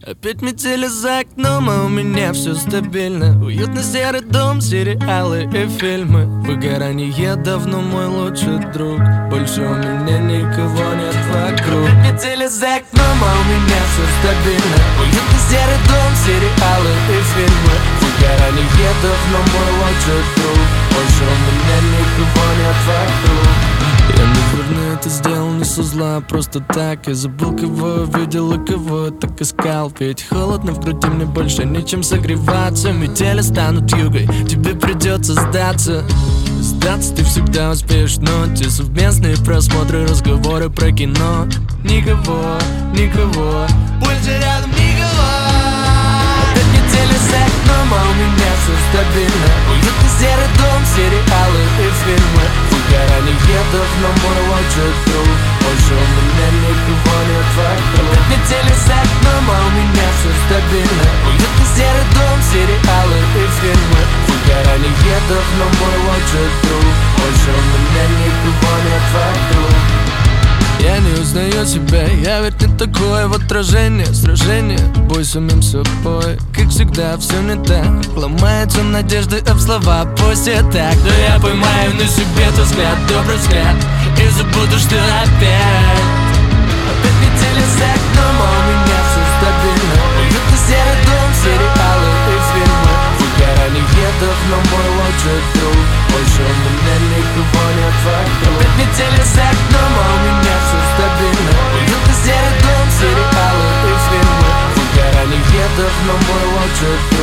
Опять метели за окном, а у меня все стабильно. Уютный серый дом, сериалы и фильмы. Выгорание давно мой лучший друг. Больше у меня никого нет вокруг. Опять метели за окном, а у меня все стабильно. Уютный серый дом, сериалы и фильмы. Выгорание давно мой лучший друг. Больше у меня никого нет вокруг. Я, наверное, это сделал не со зла, просто так. Я забыл, кого видел и кого так искал. Ведь холодно в груди, мне больше нечем согреваться. Метели станут югой, тебе придется сдаться. Сдаться ты всегда успеешь, но те совместные просмотры, разговоры про кино. Никого, никого, больше рядом никого. Опять метели за окном, а у меня все стабильно. Уютный серый дом, сериалы и фильмы. Выгорание давно мой лучший друг. Больше у меня никого нет вокруг. Опять метели за окном, а у меня все стабильно. Уютный серый дом, сериалы и фильмы. Выгорание давно мой лучший друг. Больше у меня никого нет вокруг. Я не узнаю себя, я ведь не такое. В отражение, сражение, бой с самим собой. Как всегда, все не так. Ломаются надежды об слова после так. Но я поймаю на себе тот взгляд, добрый взгляд, и забуду, что опять метели за окном, а у меня все стабильно. Уютный серый дом, сериалы и фильмы. Выгорание давно мой лучший друг. Больше у меня никого нет вокруг. Опять метели за окном, а у меня все стабильно. Уютный серый дом, сериалы и фильмы. Выгорание давно мой лучший друг.